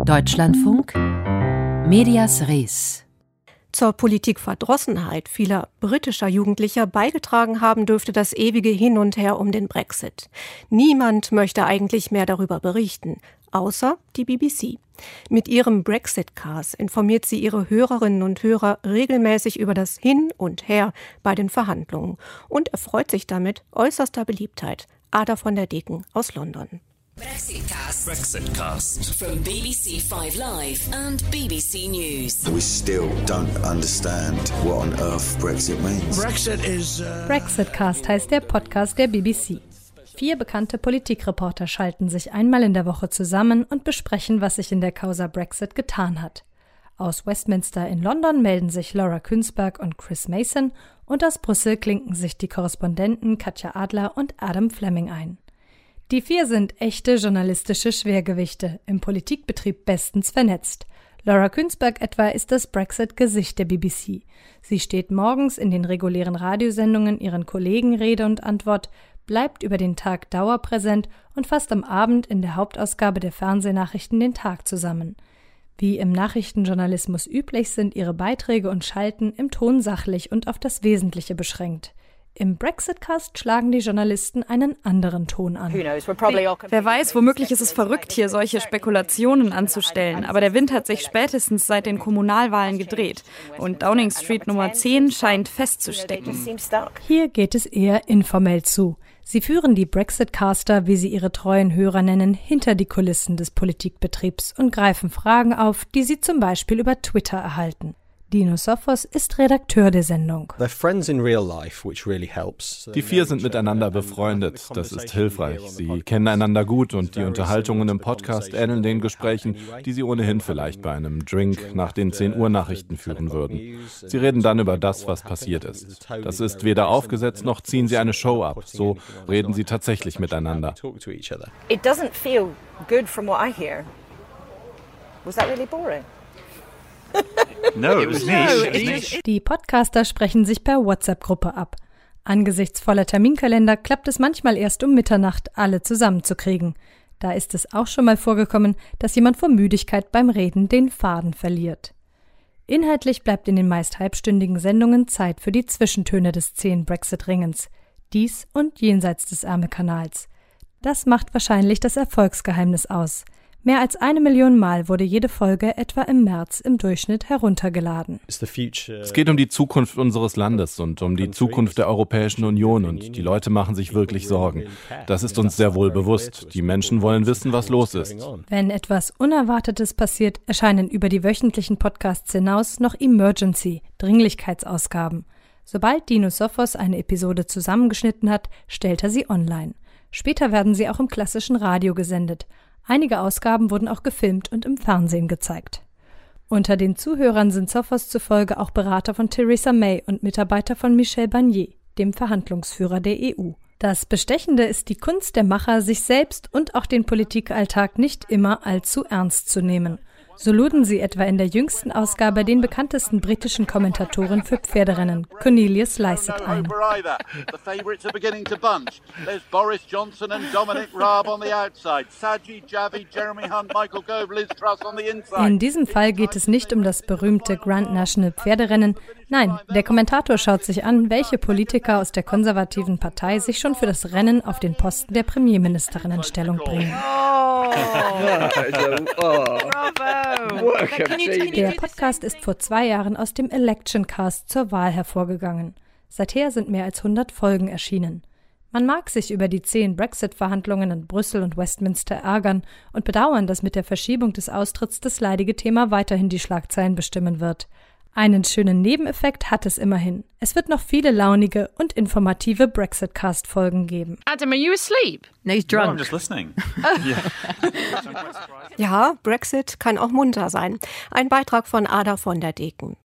Deutschlandfunk Medias Res. Zur Politikverdrossenheit vieler britischer Jugendlicher beigetragen haben dürfte das ewige Hin und Her um den Brexit. Niemand möchte eigentlich mehr darüber berichten, außer die BBC. Mit ihrem Brexit-Cast informiert sie ihre Hörerinnen und Hörer regelmäßig über das Hin und Her bei den Verhandlungen und erfreut sich damit äußerster Beliebtheit. Ada von der Deken aus London. Brexitcast from BBC 5 Live and BBC News. We still don't understand what on earth Brexit means. Brexitcast heißt der Podcast der BBC. 4 bekannte Politikreporter schalten sich einmal in der Woche zusammen und besprechen, was sich in der Causa Brexit getan hat. Aus Westminster in London melden sich Laura Kuenssberg und Chris Mason und aus Brüssel klinken sich die Korrespondenten Katja Adler und Adam Fleming ein. Die 4 sind echte journalistische Schwergewichte, im Politikbetrieb bestens vernetzt. Laura Kuenssberg etwa ist das Brexit-Gesicht der BBC. Sie steht morgens in den regulären Radiosendungen ihren Kollegen Rede und Antwort, bleibt über den Tag dauerpräsent und fasst am Abend in der Hauptausgabe der Fernsehnachrichten den Tag zusammen. Wie im Nachrichtenjournalismus üblich sind ihre Beiträge und Schalten im Ton sachlich und auf das Wesentliche beschränkt. Im Brexitcast schlagen die Journalisten einen anderen Ton an. Wer weiß, womöglich ist es verrückt, hier solche Spekulationen anzustellen. Aber der Wind hat sich spätestens seit den Kommunalwahlen gedreht. Und Downing Street Nummer 10 scheint festzustecken. Hier geht es eher informell zu. Sie führen die Brexitcaster, wie sie ihre treuen Hörer nennen, hinter die Kulissen des Politikbetriebs und greifen Fragen auf, die sie zum Beispiel über Twitter erhalten. Dino Sophos ist Redakteur der Sendung. Die 4 sind miteinander befreundet. Das ist hilfreich. Sie kennen einander gut und die Unterhaltungen im Podcast ähneln den Gesprächen, die sie ohnehin vielleicht bei einem Drink nach den 10 Uhr Nachrichten führen würden. Sie reden dann über das, was passiert ist. Das ist weder aufgesetzt, noch ziehen sie eine Show ab. So reden sie tatsächlich miteinander. It doesn't feel good from what I hear. Was that really boring? No, it was niche. Die Podcaster sprechen sich per WhatsApp-Gruppe ab. Angesichts voller Terminkalender klappt es manchmal erst um Mitternacht, alle zusammenzukriegen. Da ist es auch schon mal vorgekommen, dass jemand vor Müdigkeit beim Reden den Faden verliert. Inhaltlich bleibt in den meist halbstündigen Sendungen Zeit für die Zwischentöne des zähen Brexit-Ringens. Dies und jenseits des Ärmelkanals. Das macht wahrscheinlich das Erfolgsgeheimnis aus. Mehr als 1 Million Mal wurde jede Folge etwa im März im Durchschnitt heruntergeladen. Es geht um die Zukunft unseres Landes und um die Zukunft der Europäischen Union und die Leute machen sich wirklich Sorgen. Das ist uns sehr wohl bewusst. Die Menschen wollen wissen, was los ist. Wenn etwas Unerwartetes passiert, erscheinen über die wöchentlichen Podcasts hinaus noch Emergency, Dringlichkeitsausgaben. Sobald Dino Sophos eine Episode zusammengeschnitten hat, stellt er sie online. Später werden sie auch im klassischen Radio gesendet. Einige Ausgaben wurden auch gefilmt und im Fernsehen gezeigt. Unter den Zuhörern sind Sophos zufolge auch Berater von Theresa May und Mitarbeiter von Michel Barnier, dem Verhandlungsführer der EU. Das Bestechende ist die Kunst der Macher, sich selbst und auch den Politikalltag nicht immer allzu ernst zu nehmen. So luden sie etwa in der jüngsten Ausgabe den bekanntesten britischen Kommentatoren für Pferderennen, Cornelius Lycett, ein. In diesem Fall geht es nicht um das berühmte Grand National Pferderennen. Nein, der Kommentator schaut sich an, welche Politiker aus der konservativen Partei sich schon für das Rennen auf den Posten der Premierministerin in Stellung bringen. Der Podcast ist vor 2 Jahren aus dem Election-Cast zur Wahl hervorgegangen. Seither sind mehr als 100 Folgen erschienen. Man mag sich über die 10 Brexit-Verhandlungen in Brüssel und Westminster ärgern und bedauern, dass mit der Verschiebung des Austritts das leidige Thema weiterhin die Schlagzeilen bestimmen wird. Einen schönen Nebeneffekt hat es immerhin. Es wird noch viele launige und informative Brexit-Cast-Folgen geben. Adam, are you asleep? No, he's drunk. No, I'm just listening. Ja, Brexit kann auch munter sein. Ein Beitrag von Ada von der Deken.